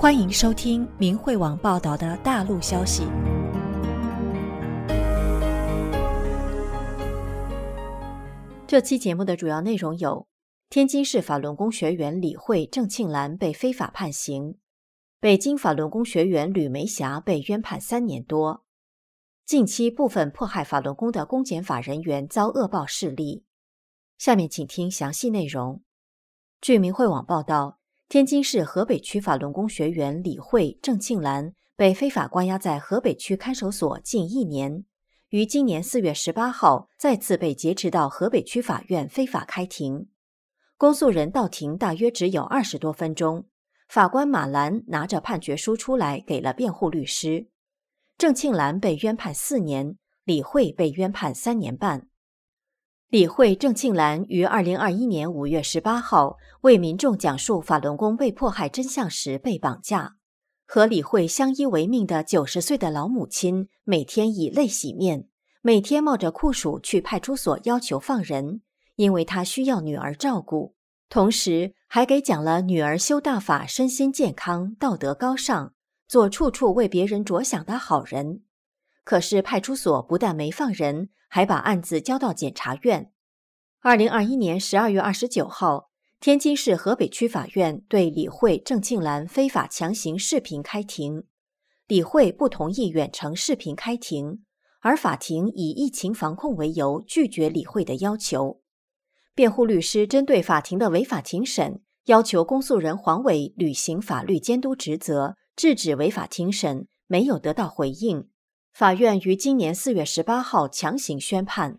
欢迎收听明慧网报道的大陆消息。这期节目的主要内容有：天津市法轮功学员李慧、郑庆兰被非法判刑；北京法轮功学员吕梅霞被冤判3年多；近期部分迫害法轮功的公检法人员遭恶报事例。下面请听详细内容。据明慧网报道，天津市河北区法轮功学员李慧、郑庆兰被非法关押在河北区看守所近1年，于今年4月18号再次被劫持到河北区法院非法开庭。公诉人到庭大约只有20多分钟，法官马兰拿着判决书出来给了辩护律师。郑庆兰被冤判4年，李慧被冤判3年半。李慧、郑庆兰于2021年5月18号为民众讲述法轮功被迫害真相时被绑架。和李慧相依为命的90岁的老母亲每天以泪洗面，每天冒着酷暑去派出所要求放人，因为她需要女儿照顾，同时还给讲了女儿修大法身心健康、道德高尚，做处处为别人着想的好人。可是派出所不但没放人，还把案子交到检察院。2021年12月29号，天津市河北区法院对李慧、郑庆兰非法强行视频开庭。李慧不同意远程视频开庭，而法庭以疫情防控为由拒绝李慧的要求。辩护律师针对法庭的违法庭审，要求公诉人黄伟履行法律监督职责，制止违法庭审，没有得到回应。法院于今年4月18号强行宣判。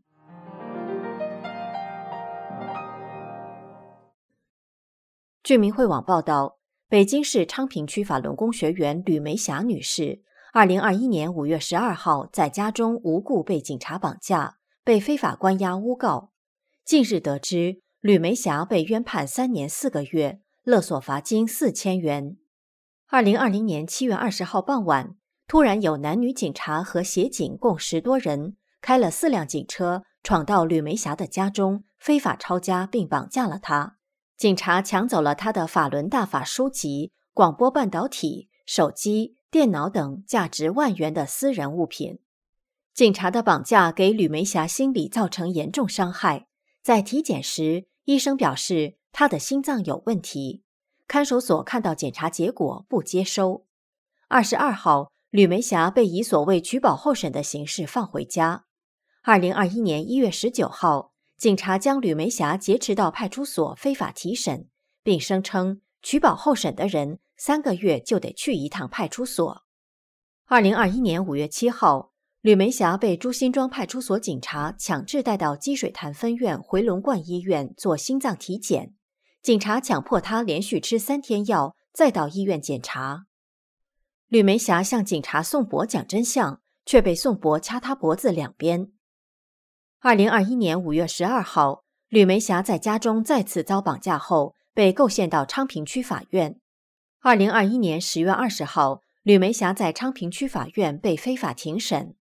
据明慧网报道，北京市昌平区法轮功学员吕梅霞女士2021年5月12号在家中无故被警察绑架，被非法关押诬告。近日得知，吕梅霞被冤判3年4个月，勒索罚金4000元。2020年7月20号傍晚，突然有男女警察和协警共10多人，开了4辆警车，闯到吕梅霞的家中，非法抄家并绑架了她。警察抢走了她的法轮大法书籍、广播半导体、手机、电脑等价值万元的私人物品。警察的绑架给吕梅霞心理造成严重伤害，在体检时，医生表示她的心脏有问题。看守所看到检查结果不接收。22号，吕梅霞被以所谓取保候审的形式放回家。2021年1月19号，警察将吕梅霞劫持到派出所非法提审，并声称取保候审的人3个月就得去一趟派出所。2021年5月7号，吕梅霞被朱辛庄派出所警察强制带到积水潭分院回龙观医院做心脏体检，警察强迫她连续吃3天药，再到医院检查。吕梅霞向警察宋博讲真相，却被宋博掐她脖子2边。2021年5月12号，吕梅霞在家中再次遭绑架后，被构陷到昌平区法院。2021年10月20号，吕梅霞在昌平区法院被非法庭审。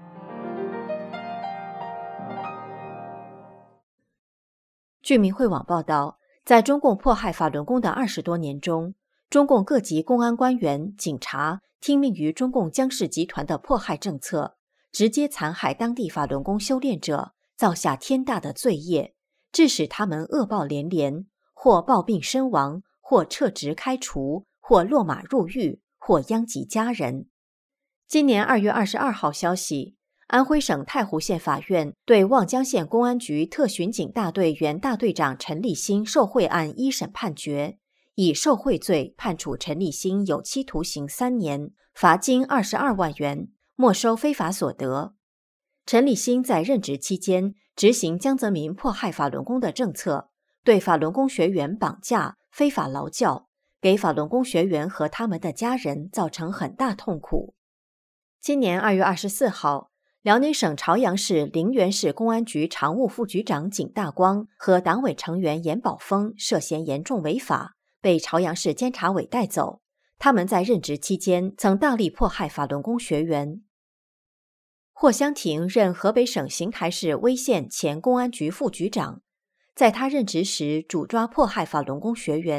据明慧网报道，在中共迫害法轮功的20多年中，中共各级公安官员、警察听命于中共江氏集团的迫害政策，直接残害当地法轮功修炼者，造下天大的罪业，致使他们恶报连连，或暴病身亡，或撤职开除，或落马入狱，或殃及家人。今年2月22号消息，安徽省太湖县法院对望江县公安局特巡警大队原大队长陈立新受贿案一审判决，以受贿罪判处陈立新有期徒刑3年，罚金22万元，没收非法所得。陈立新在任职期间执行江泽民迫害法轮功的政策，对法轮功学员绑架、非法劳教，给法轮功学员和他们的家人造成很大痛苦。今年2月24号，辽宁省朝阳市陵园市公安局常务副局长景大光和党委成员严宝峰涉嫌严重违法，被朝阳市监察委带走。他们在任职期间曾大力迫害法轮功学员。霍湘婷任河北省邢台市威县前公安局副局长，在他任职时主抓迫害法轮功学员，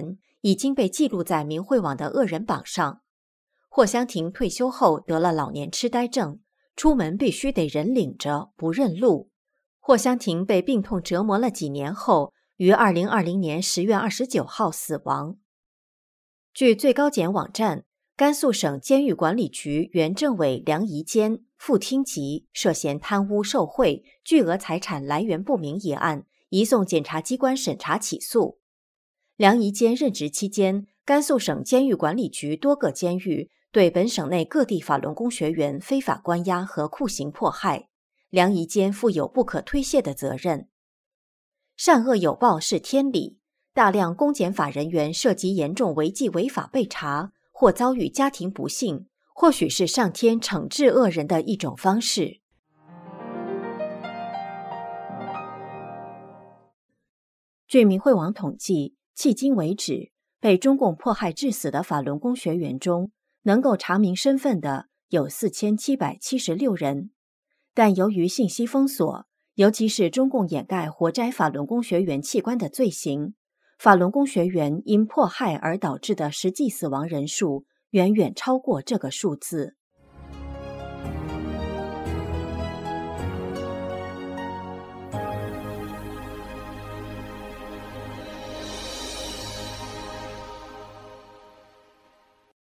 已经被记录在明慧网的恶人榜上。霍香婷退休后得了老年痴呆症，出门必须得人领着，不认路。霍香婷被病痛折磨了几年后，于2020年10月29号死亡。据最高检网站，甘肃省监狱管理局原政委梁宜坚、副厅级涉嫌贪污受贿、巨额财产来源不明一案，移送检察机关审查起诉。梁宜坚任职期间，甘肃省监狱管理局多个监狱对本省内各地法轮功学员非法关押和酷刑迫害，梁宜坚负有不可推卸的责任。善恶有报是天理，大量公检法人员涉及严重违纪违法被查，或遭遇家庭不幸，或许是上天惩治恶人的一种方式。据明慧网统计，迄今为止，被中共迫害致死的法轮功学员中，能够查明身份的有4776人，但由于信息封锁，尤其是中共掩盖活摘法轮功学员器官的罪行，法轮功学员因迫害而导致的实际死亡人数远远超过这个数字。